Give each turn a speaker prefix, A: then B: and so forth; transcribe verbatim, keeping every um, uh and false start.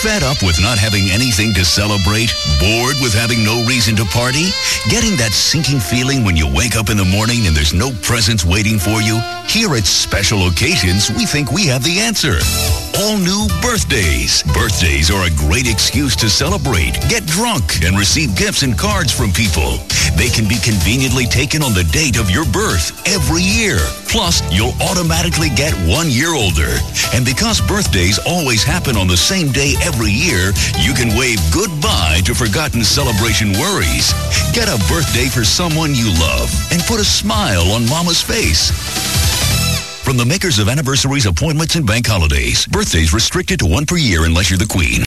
A: Fed up with not having anything to celebrate? Bored with having no reason to party? Getting that sinking feeling when you wake up in the morning and there's no presents waiting for you? Here at Special Occasions, we think we have the answer. All new birthdays. Birthdays are a great excuse to celebrate, get drunk, and receive gifts and cards from people. They can be conveniently taken on the date of your birth every year. Plus, you'll automatically get one year older. And because birthdays always happen on the same day every year, you can wave goodbye to forgotten celebration worries. Get a birthday for someone you love and put a smile on Mama's face. From the makers of anniversaries, appointments, and bank holidays, birthdays restricted to one per year unless you're the queen.